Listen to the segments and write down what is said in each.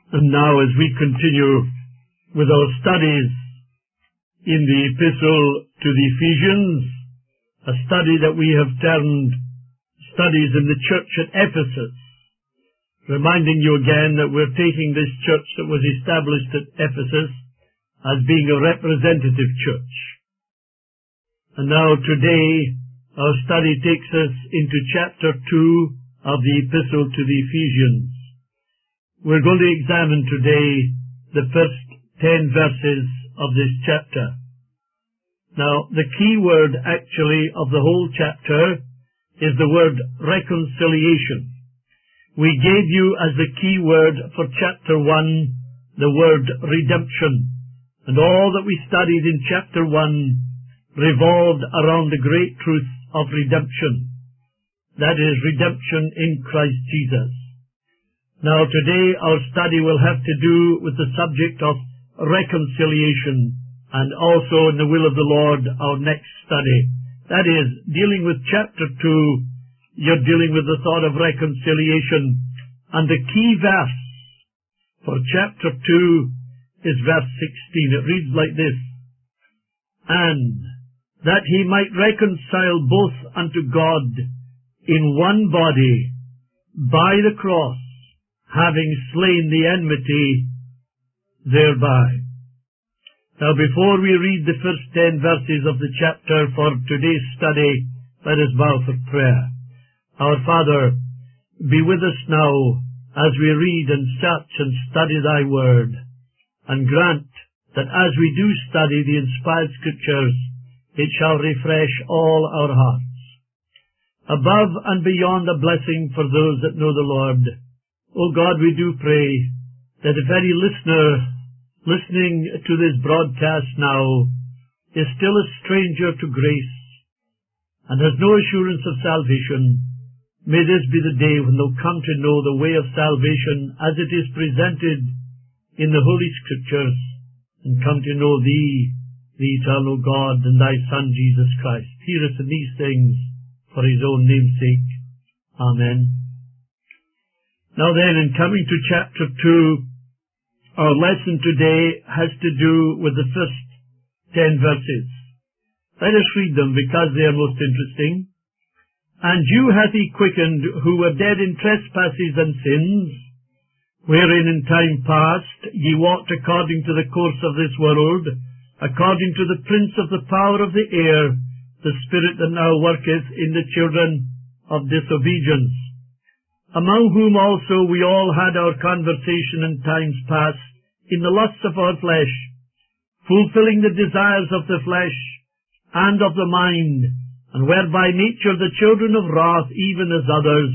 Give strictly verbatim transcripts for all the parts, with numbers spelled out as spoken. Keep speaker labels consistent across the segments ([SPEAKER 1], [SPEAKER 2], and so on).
[SPEAKER 1] And now, as we continue with our studies in the Epistle to the Ephesians, a study that we have termed Studies in the Church at Ephesus, reminding you again that we're taking this church that was established at Ephesus as being a representative church. And now today, our study takes us into chapter two of the Epistle to the Ephesians. We're going to examine today the first ten verses of this chapter. Now, the key word actually of the whole chapter is the word reconciliation. We gave you as the key word for chapter one the word redemption. And all that we studied in chapter one revolved around the great truth of redemption. That is, redemption in Christ Jesus. Now today our study will have to do with the subject of reconciliation, and also in the will of the Lord our next study. That is, dealing with chapter two, you're dealing with the thought of reconciliation, and the key verse for chapter two is verse sixteen. It reads like this: "And that he might reconcile both unto God in one body by the cross, having slain the enmity thereby." Now, before we read the first ten verses of the chapter for today's study, let us bow for prayer. Our Father, be with us now as we read and search and study thy word, and grant that as we do study the inspired scriptures, it shall refresh all our hearts. Above and beyond a blessing for those that know the Lord, O God, we do pray that if any listener listening to this broadcast now is still a stranger to grace and has no assurance of salvation, may this be the day when they'll come to know the way of salvation as it is presented in the Holy Scriptures, and come to know Thee, the eternal God, and Thy Son, Jesus Christ. Hear us in these things for His own name's sake. Amen. Now then, in coming to chapter two, our lesson today has to do with the first ten verses. Let us read them because they are most interesting. "And you hath he quickened who were dead in trespasses and sins, wherein in time past ye walked according to the course of this world, according to the prince of the power of the air, the spirit that now worketh in the children of disobedience, among whom also we all had our conversation in times past, in the lusts of our flesh, fulfilling the desires of the flesh and of the mind, and were by nature the children of wrath, even as others.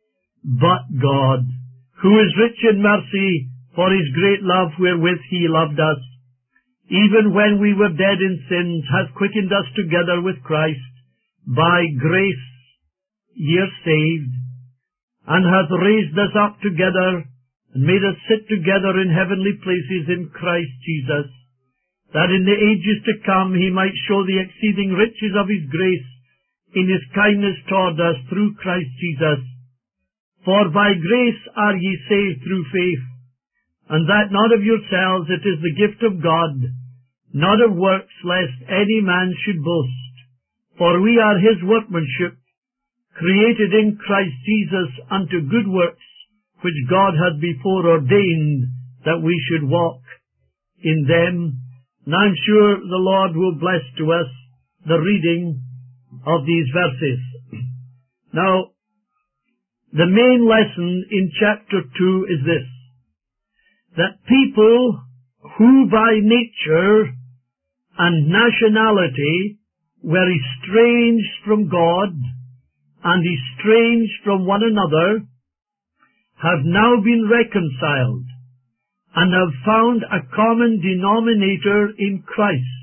[SPEAKER 1] But God, who is rich in mercy, for his great love wherewith he loved us, even when we were dead in sins, hath quickened us together with Christ. By grace ye are saved, and hath raised us up together, and made us sit together in heavenly places in Christ Jesus, that in the ages to come he might show the exceeding riches of his grace in his kindness toward us through Christ Jesus. For by grace are ye saved through faith, and that not of yourselves, it is the gift of God, not of works, lest any man should boast. For we are his workmanship, created in Christ Jesus unto good works, which God hath before ordained that we should walk in them. And I'm sure the Lord will bless to us the reading of these verses. Now, the main lesson in chapter two is this: that people who by nature and nationality were estranged from God and estranged from one another have now been reconciled and have found a common denominator in Christ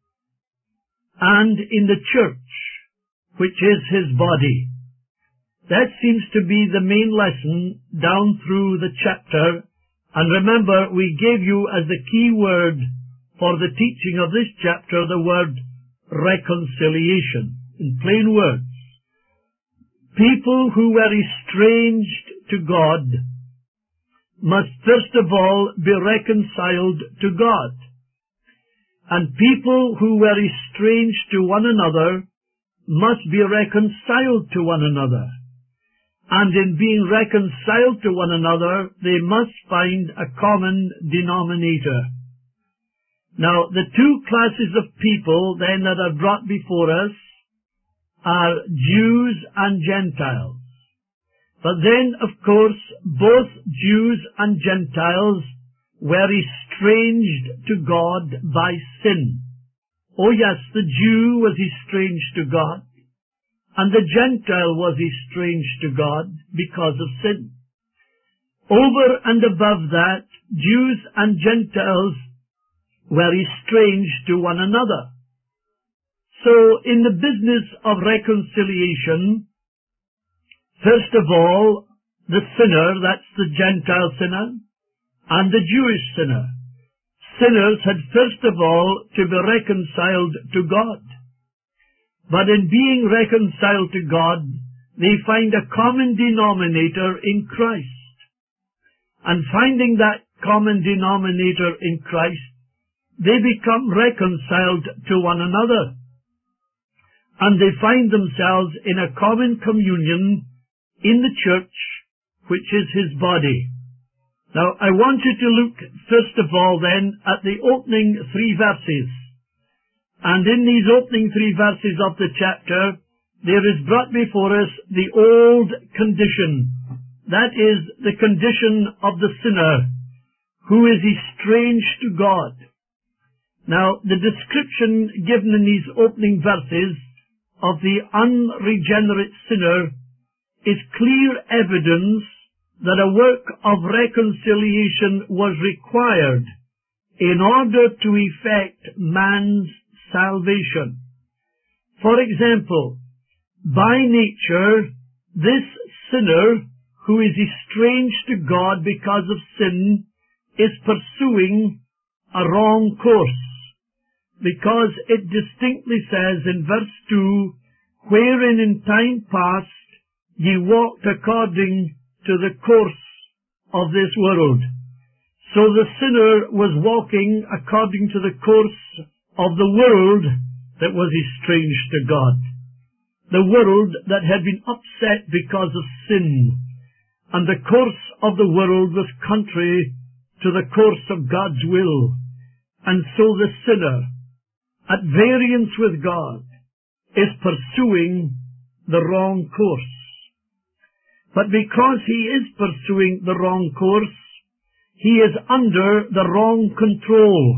[SPEAKER 1] and in the church, which is his body. That seems to be the main lesson down through the chapter. And remember, we gave you as the key word for the teaching of this chapter the word reconciliation. In plain words, people who were estranged to God must first of all be reconciled to God. And people who were estranged to one another must be reconciled to one another. And in being reconciled to one another, they must find a common denominator. Now, the two classes of people then that are brought before us are Jews and Gentiles. But then, of course, both Jews and Gentiles were estranged to God by sin. Oh yes, the Jew was estranged to God, and the Gentile was estranged to God because of sin. Over and above that, Jews and Gentiles were estranged to one another. So, in the business of reconciliation, first of all, the sinner, that's the Gentile sinner, and the Jewish sinner. Sinners had first of all to be reconciled to God. But in being reconciled to God, they find a common denominator in Christ. And finding that common denominator in Christ, they become reconciled to one another. And they find themselves in a common communion in the church, which is his body. Now, I want you to look, first of all, then, at the opening three verses. And in these opening three verses of the chapter, there is brought before us the old condition. That is, the condition of the sinner, who is estranged to God. Now, the description given in these opening verses of the unregenerate sinner is clear evidence that a work of reconciliation was required in order to effect man's salvation. For example, by nature, this sinner who is estranged to God because of sin is pursuing a wrong course, because it distinctly says in verse two, wherein in time past ye walked according to the course of this world. So the sinner was walking according to the course of the world that was estranged to God. The world that had been upset because of sin. And the course of the world was contrary to the course of God's will. And so the sinner, at variance with God, is pursuing the wrong course. But because he is pursuing the wrong course, he is under the wrong control.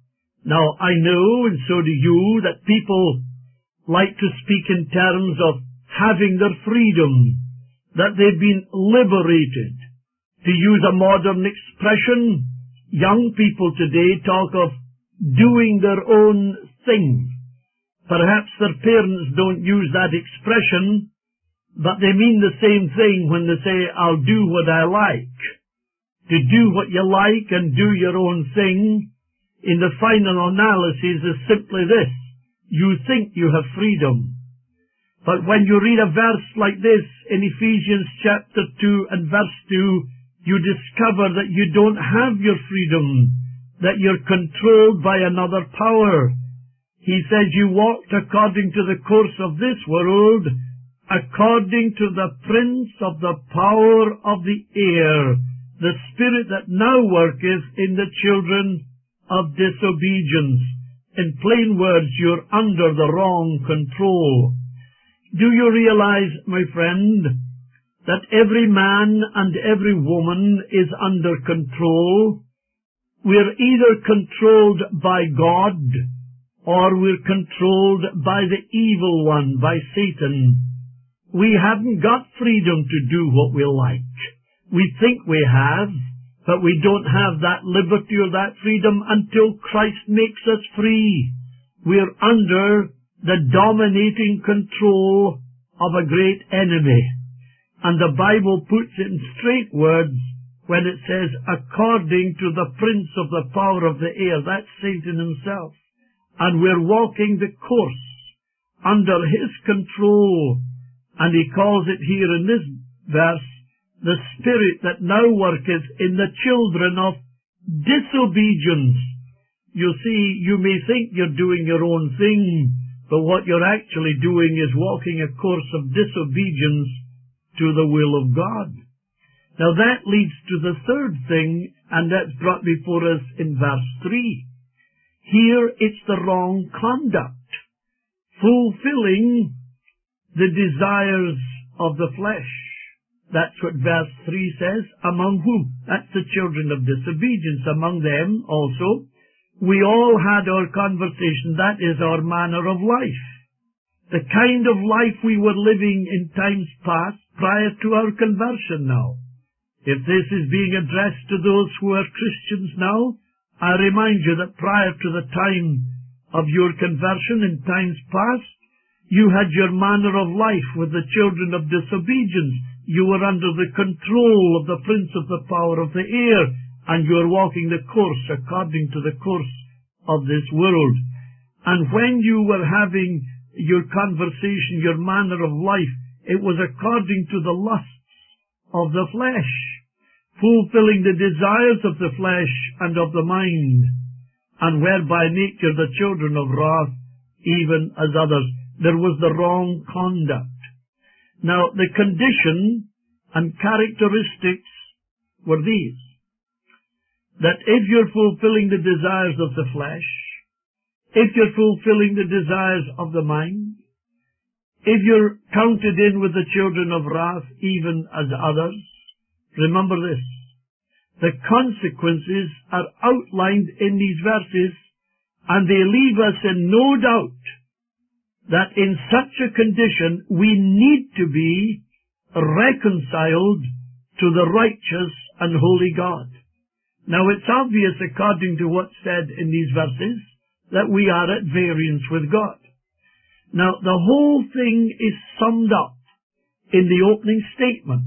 [SPEAKER 1] Now, I know, and so do you, that people like to speak in terms of having their freedom, that they've been liberated. To use a modern expression, young people today talk of doing their own thing. Perhaps their parents don't use that expression, but they mean the same thing when they say, I'll do what I like. To do what you like and do your own thing, in the final analysis, is simply this. You think you have freedom. But when you read a verse like this in Ephesians chapter two and verse two, you discover that you don't have your freedom, that you're controlled by another power. He says you walked according to the course of this world, according to the prince of the power of the air, the spirit that now worketh in the children of disobedience. In plain words, you're under the wrong control. Do you realize, my friend, that every man and every woman is under control? We're either controlled by God, or we're controlled by the evil one, by Satan. We haven't got freedom to do what we like. We think we have, but we don't have that liberty or that freedom until Christ makes us free. We're under the dominating control of a great enemy. And the Bible puts it in straight words when it says, according to the prince of the power of the air. That's Satan himself. And we're walking the course under his control. And he calls it here in this verse the spirit that now worketh in the children of disobedience. You see, you may think you're doing your own thing, but what you're actually doing is walking a course of disobedience to the will of God. Now that leads to the third thing, and that's brought before us in verse three. Here it's the wrong conduct, fulfilling the desires of the flesh. That's what verse three says, among whom? That's the children of disobedience. Among them also, we all had our conversation. That is our manner of life. The kind of life we were living in times past prior to our conversion now. If this is being addressed to those who are Christians now, I remind you that prior to the time of your conversion in times past, you had your manner of life with the children of disobedience. You were under the control of the prince of the power of the air, and you were walking the course according to the course of this world. And when you were having your conversation, your manner of life, it was according to the lusts of the flesh, fulfilling the desires of the flesh and of the mind, and were by nature the children of wrath, even as others. There was the wrong conduct. Now, the condition and characteristics were these: that if you're fulfilling the desires of the flesh, if you're fulfilling the desires of the mind, if you're counted in with the children of wrath, even as others, remember this: the consequences are outlined in these verses, and they leave us in no doubt that in such a condition we need to be reconciled to the righteous and holy God. Now it's obvious, according to what's said in these verses, that we are at variance with God. Now the whole thing is summed up in the opening statement.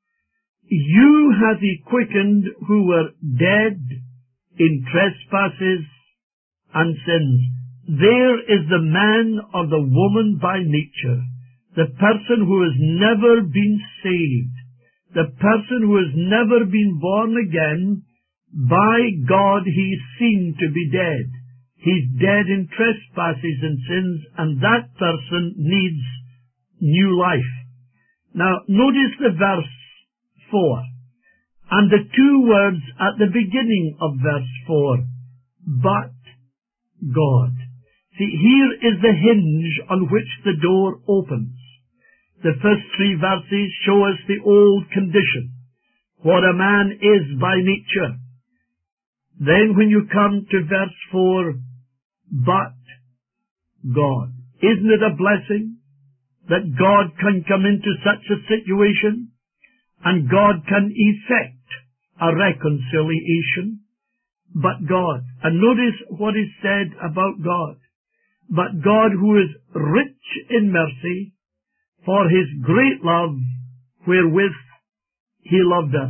[SPEAKER 1] You hath he quickened who were dead in trespasses and sins. There is the man or the woman by nature, the person who has never been saved, the person who has never been born again. By God he's seen to be dead. He's dead in trespasses and sins, and that person needs new life. Now notice the verse four, and the two words at the beginning of verse four, but God. See, here is the hinge on which the door opens. The first three verses show us the old condition, what a man is by nature. Then when you come to verse four, but God. Isn't it a blessing that God can come into such a situation and God can effect a reconciliation? But God. And notice what is said about God. But God, who is rich in mercy, for his great love wherewith he loved us.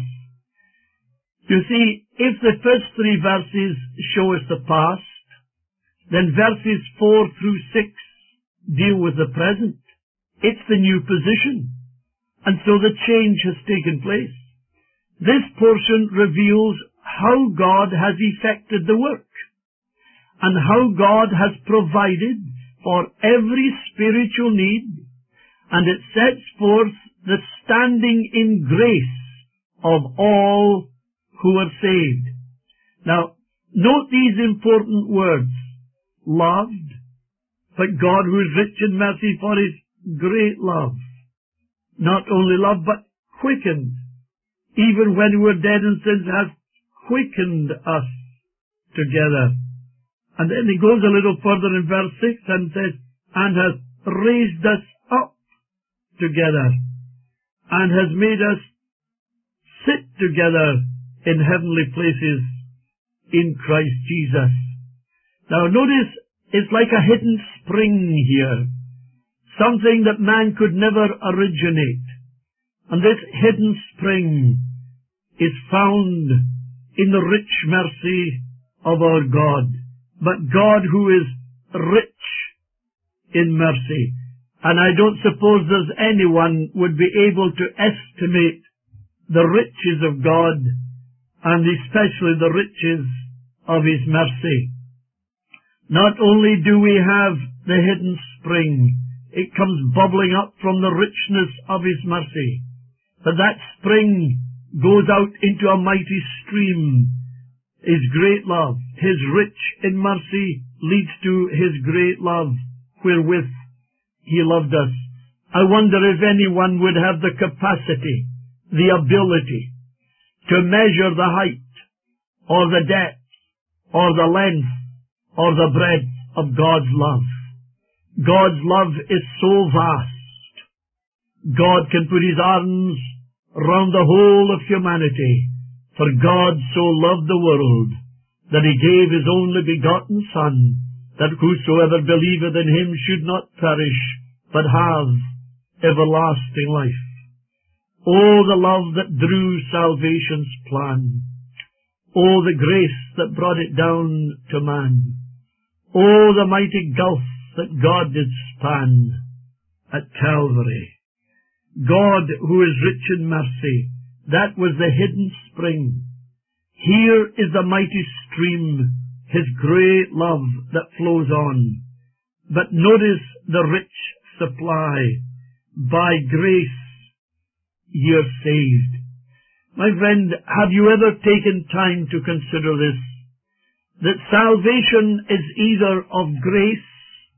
[SPEAKER 1] You see, if the first three verses show us the past, then verses four through six deal with the present. It's the new position. And so the change has taken place. This portion reveals how God has effected the work, and how God has provided for every spiritual need, and it sets forth the standing in grace of all who are saved. Now, note these important words: loved, but God who is rich in mercy for his great love. Not only loved, but quickened. Even when we were dead in sins, has quickened us together. And then he goes a little further in verse six and says, and has raised us up together, and has made us sit together in heavenly places in Christ Jesus. Now notice, it's like a hidden spring here, something that man could never originate. And this hidden spring is found in the rich mercy of our God. But God who is rich in mercy. And I don't suppose there's anyone would be able to estimate the riches of God, and especially the riches of His mercy. Not only do we have the hidden spring, it comes bubbling up from the richness of His mercy, but that spring goes out into a mighty stream. His great love, His rich in mercy, leads to His great love, wherewith He loved us. I wonder if anyone would have the capacity, the ability, to measure the height, or the depth, or the length, or the breadth of God's love. God's love is so vast. God can put His arms round the whole of humanity. For God so loved the world, that He gave His only begotten Son, that whosoever believeth in Him should not perish, but have everlasting life. Oh, the love that drew salvation's plan. Oh, the grace that brought it down to man. Oh, the mighty gulf that God did span at Calvary. God, who is rich in mercy, that was the hidden spring. Here is the mighty stream, His great love that flows on. But notice the rich supply. By grace ye are saved. My friend, have you ever taken time to consider this? That salvation is either of grace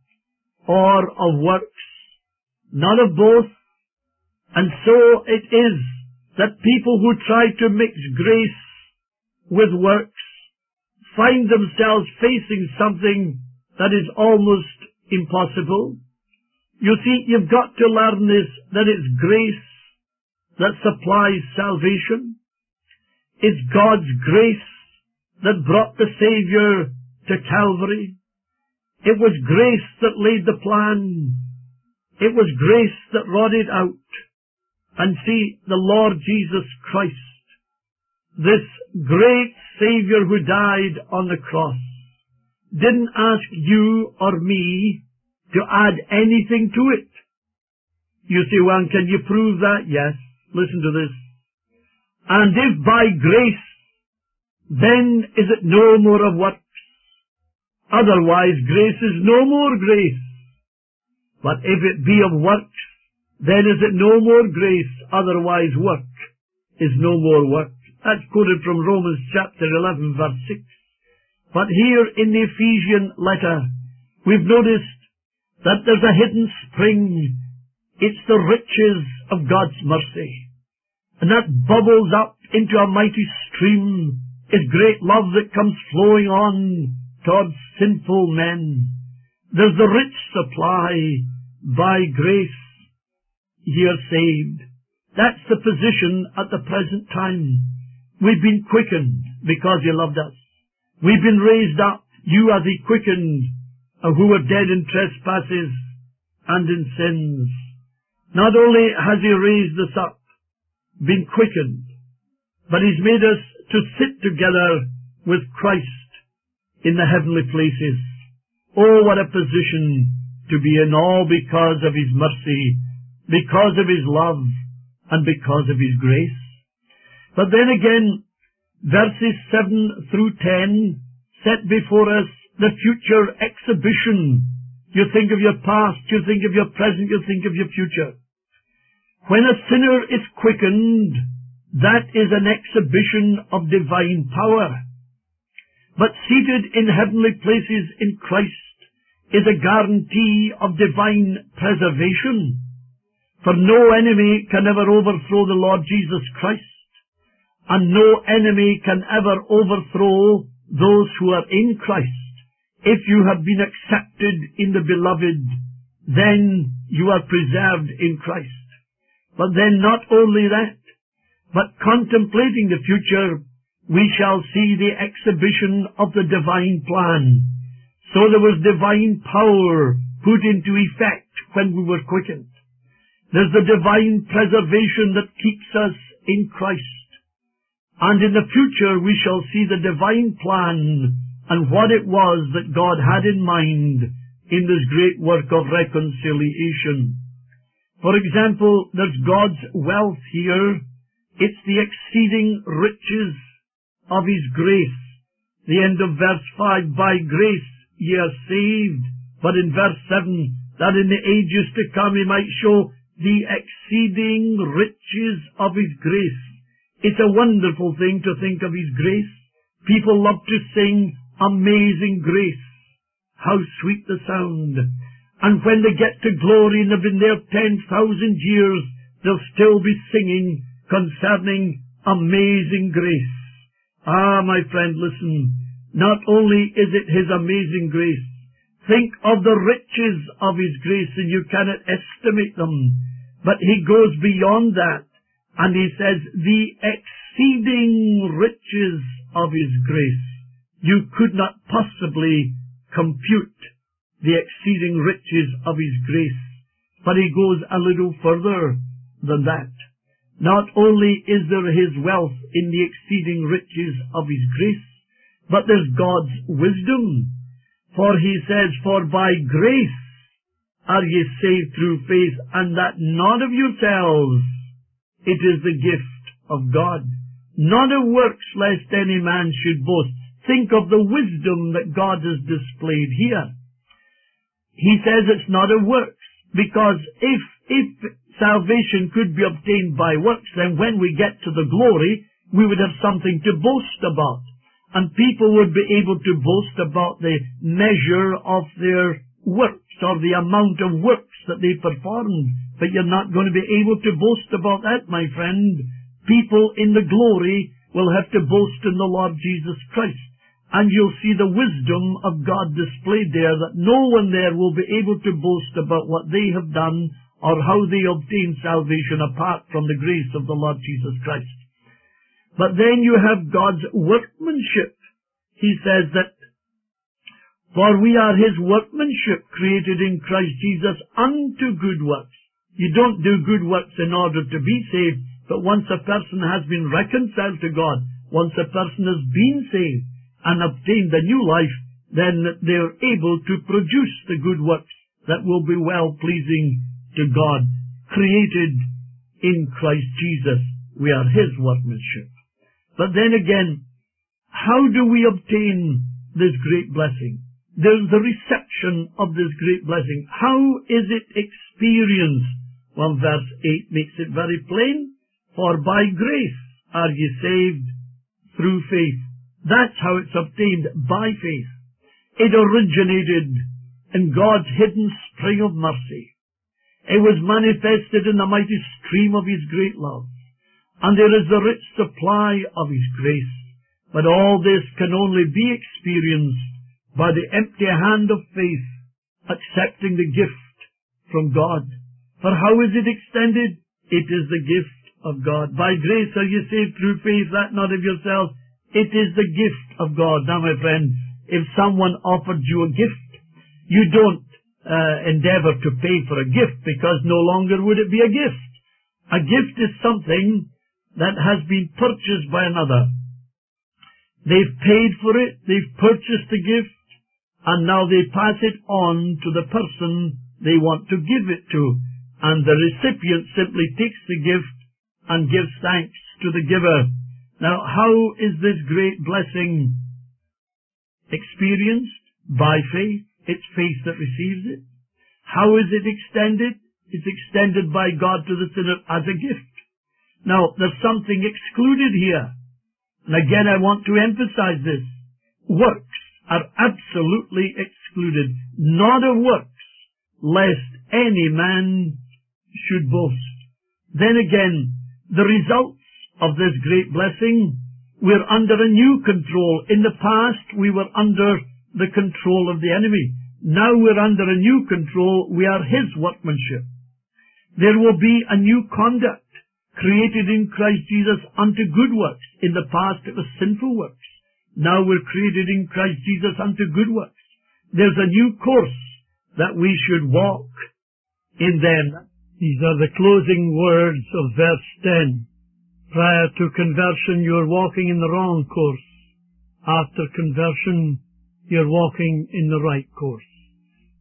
[SPEAKER 1] or of works, not of both. And so it is that people who try to mix grace with works find themselves facing something that is almost impossible. You see, you've got to learn this, that it's grace that supplies salvation. It's God's grace that brought the Savior to Calvary. It was grace that laid the plan. It was grace that wrought it out. And see, the Lord Jesus Christ, this great Savior who died on the cross, didn't ask you or me to add anything to it. You say, well, can you prove that? Yes. Listen to this. And if by grace, then is it no more of works? Otherwise, grace is no more grace. But if it be of works, then is it no more grace, otherwise work is no more work. That's quoted from Romans chapter eleven, verse six. But here in the Ephesian letter, we've noticed that there's a hidden spring. It's the riches of God's mercy. And that bubbles up into a mighty stream, is great love that comes flowing on towards sinful men. There's the rich supply. By grace ye are saved. That's the position at the present time. We've been quickened because He loved us. We've been raised up. You are the quickened who were dead in trespasses and in sins. Not only has He raised us up, been quickened, but He's made us to sit together with Christ in the heavenly places. Oh, what a position to be in, all because of His mercy, because of His love, and because of His grace. But then again, verses seven through ten set before us the future exhibition. You think of your past, you think of your present, you think of your future. When a sinner is quickened, that is an exhibition of divine power. But seated in heavenly places in Christ is a guarantee of divine preservation. For no enemy can ever overthrow the Lord Jesus Christ, and no enemy can ever overthrow those who are in Christ. If you have been accepted in the Beloved, then you are preserved in Christ. But then not only that, but contemplating the future, we shall see the exhibition of the divine plan. So there was divine power put into effect when we were quickened. There's the divine preservation that keeps us in Christ. And in the future we shall see the divine plan and what it was that God had in mind in this great work of reconciliation. For example, there's God's wealth here It's the exceeding riches of His grace. The end of verse five, by grace ye are saved. But in verse seven, that in the ages to come He might show the exceeding riches of His grace. It's a wonderful thing to think of His grace. People love to sing Amazing Grace. How sweet the sound. And when they get to glory and have been there ten thousand years, they'll still be singing concerning Amazing Grace. Ah, my friend, listen. Not only is it His amazing grace, think of the riches of His grace, and you cannot estimate them. But He goes beyond that, and He says, the exceeding riches of His grace. You could not possibly compute the exceeding riches of His grace. But He goes a little further than that. Not only is there His wealth in the exceeding riches of His grace, but there's God's wisdom. For He says, for by grace are ye saved through faith, and that not of yourselves. It is the gift of God, not of works, lest any man should boast. Think of the wisdom that God has displayed here. He says it's not of works, because if, if salvation could be obtained by works, then when we get to the glory, we would have something to boast about. And people would be able to boast about the measure of their works, or the amount of works that they performed. But you're not going to be able to boast about that, my friend. People in the glory will have to boast in the Lord Jesus Christ. And you'll see the wisdom of God displayed there, that no one there will be able to boast about what they have done or how they obtained salvation apart from the grace of the Lord Jesus Christ. But then you have God's workmanship. He says that, for we are His workmanship, created in Christ Jesus unto good works. You don't do good works in order to be saved, but once a person has been reconciled to God, once a person has been saved and obtained a new life, then they're able to produce the good works that will be well-pleasing to God, created in Christ Jesus. We are His workmanship. But then again, how do we obtain this great blessing? There's the reception of this great blessing. How is it experienced? Well, verse eight makes it very plain. For by grace are ye saved through faith. That's how it's obtained, by faith. It originated in God's hidden spring of mercy. It was manifested in the mighty stream of His great love. And there is the rich supply of His grace. But all this can only be experienced by the empty hand of faith, accepting the gift from God. For how is it extended? It is the gift of God. By grace are you saved through faith, that not of yourselves. It is the gift of God. Now, my friend, if someone offered you a gift, you don't uh, endeavor to pay for a gift, because no longer would it be a gift. A gift is something that has been purchased by another. They've paid for it, they've purchased the gift, and now they pass it on to the person they want to give it to. And the recipient simply takes the gift and gives thanks to the giver. Now, how is this great blessing experienced? By faith. It's faith that receives it. How is it extended? It's extended by God to the sinner as a gift. Now, there's something excluded here. And again, I want to emphasize this. Works are absolutely excluded. Not of works, lest any man should boast. Then again, the results of this great blessing, we're under a new control. In the past, we were under the control of the enemy. Now we're under a new control. We are His workmanship. There will be a new conduct created in Christ Jesus unto good works. In the past, it was sinful works. Now we're created in Christ Jesus unto good works. There's a new course that we should walk in them. These are the closing words of verse ten. Prior to conversion, you're walking in the wrong course. After conversion, you're walking in the right course.